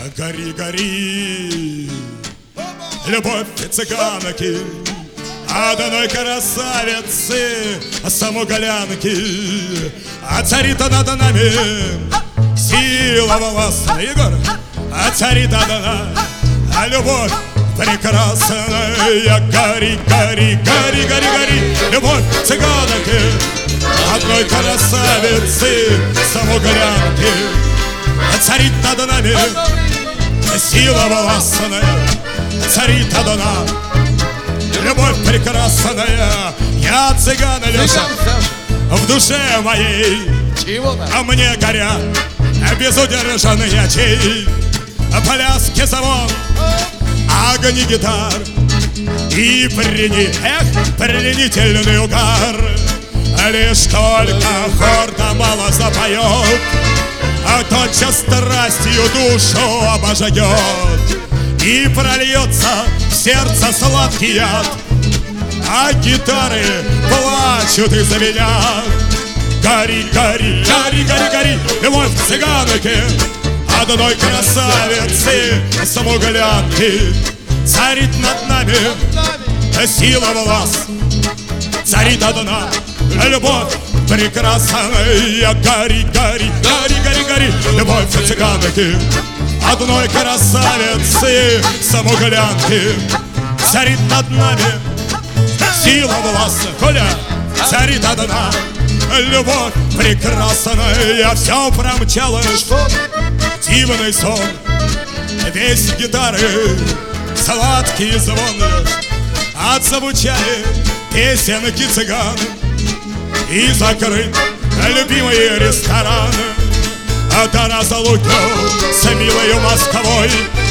Гори, гори, любовь цыганки, одной красавицы, самоголянки. А царит над нами сила волосна, Егор. А царит одна любовь прекрасная. Гори, гори, гори, гори, гори, любовь цыганки, одной красавицы, самоголянки. Царит над нами сила волосная, царит одна любовь прекрасная. Я цыган, Леша, в душе моей, а мне горят безудержанные очей. Пляски звон, огни гитар и пленительный угар. Лишь только хор да мало запоет, а тотчас страстью душу обожжет, и прольется в сердце сладкий яд, а гитары плачут из-за меня. Гори, гори, гори, гори, гори, любовь цыганки, одной красавицы, самоголянки. Царит над нами сила волос, царит одна любовь прекрасная. Гори, гори, гори, гори, гори, любовь цыганки, одной красавицы, самоголянки. Царит над нами сила волос, Коля, царит одна любовь прекрасная. Все промчалось, дивный сон, весь гитары, сладкие звоны, отзвучали песенки цыган, и закрыт любимый ресторан. А до разлуки с милою Москвой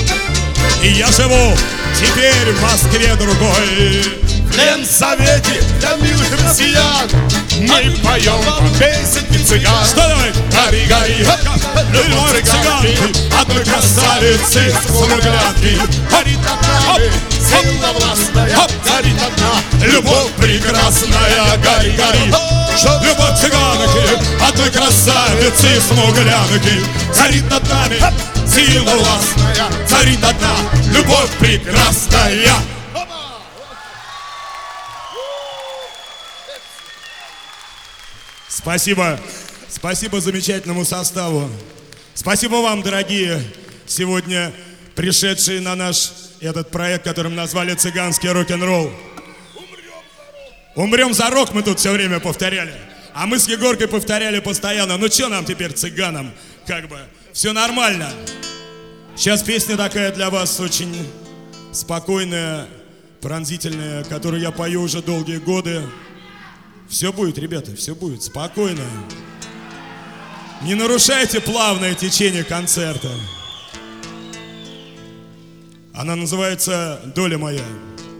я живу теперь в Москве другой. В Ленсовете для милых россиян мы поем песенки цыган. Что давай? Гори, гори, любовь цыганки, одной красавицы, самоглянки. горит над нами сила властная, горит одна Любовь прекрасная. Гори, гори, любовь цыганки, одной красавицы, самоглянки. Царит над нами сила властная, царит одна любовь прекрасная. Спасибо. Спасибо замечательному составу. Спасибо вам, дорогие, сегодня пришедшие на наш этот проект, которым назвали «Цыганский рок-н-ролл». Умрем за рок, мы тут все время повторяли. А мы с Егоркой повторяли постоянно. Ну что нам теперь, цыганам? Как бы, все нормально. Сейчас песня такая для вас очень спокойная, пронзительная, которую я пою уже долгие годы. Все будет, ребята, все будет, спокойно. Не нарушайте плавное течение концерта. Она называется «Доля моя».